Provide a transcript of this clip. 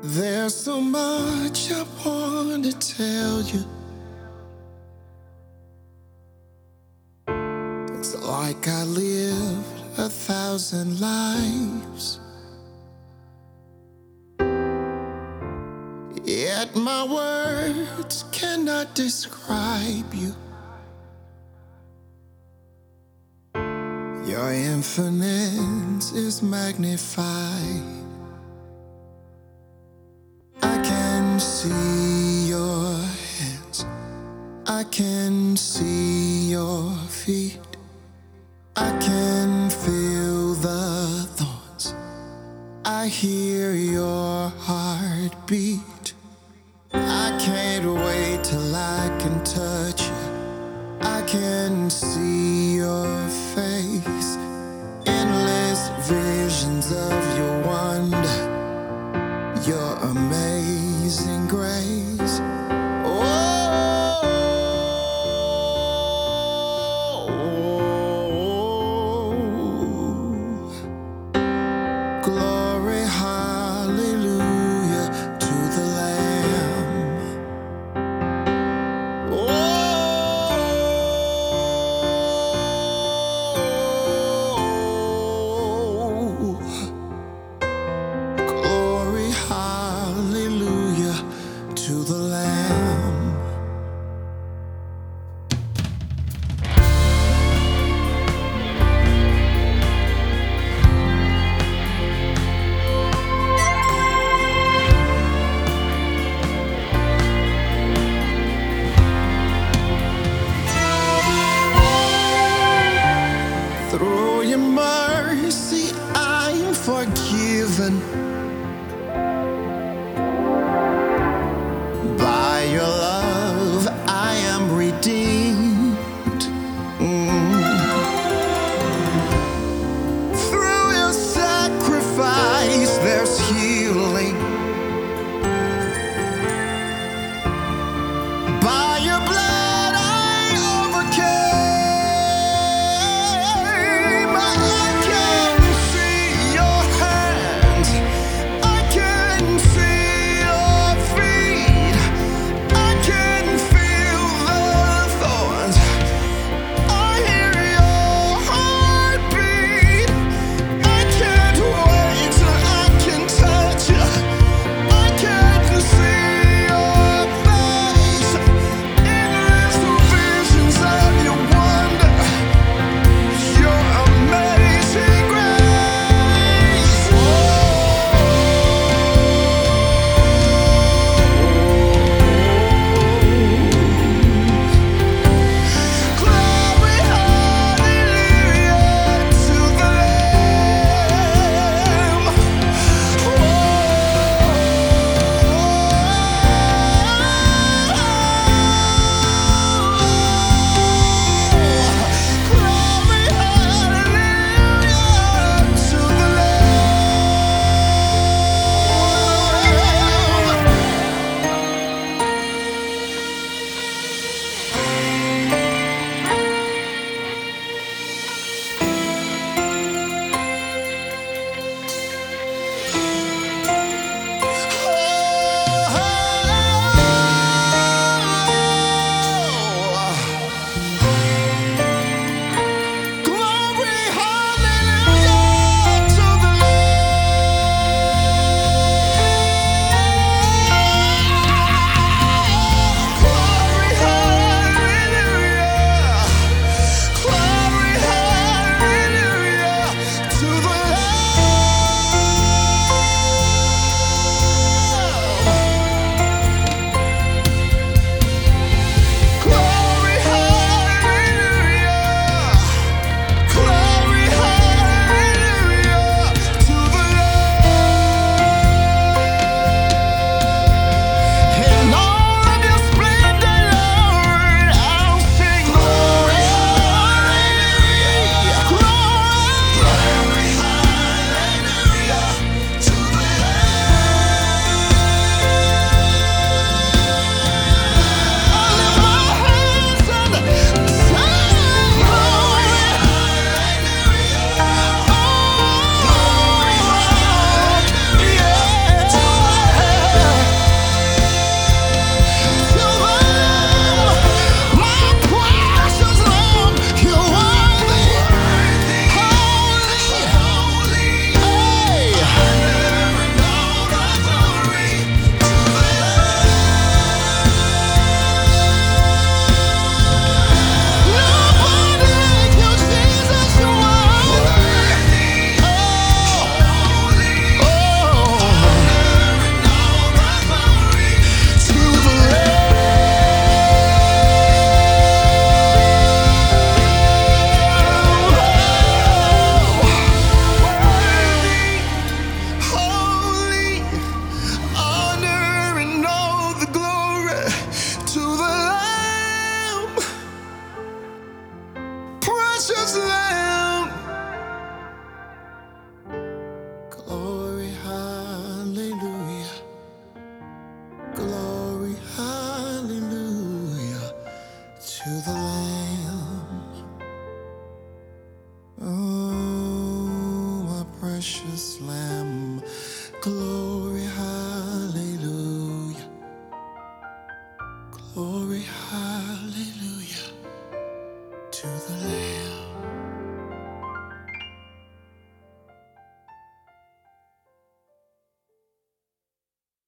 There's so much I want to tell you. It's like I lived 1,000 lives, yet my words cannot describe you. Your infinite is magnified. I can see your hands, I can see your feet, I can feel the thoughts, I hear your heartbeat. I can't wait till I can touch you, I can see your face, endless visions of your wonder, your amazing grace. Oh, glory, hallelujah to the Lamb. Oh, glory, hallelujah to the Lamb. Through your mercy, I am forgiven. By your love, I am redeemed. Through your sacrifice, there's healing. By your blood, I overcame. I can see your hands, Lamb. Oh, my precious Lamb. Glory, hallelujah. Glory, hallelujah to the Lamb.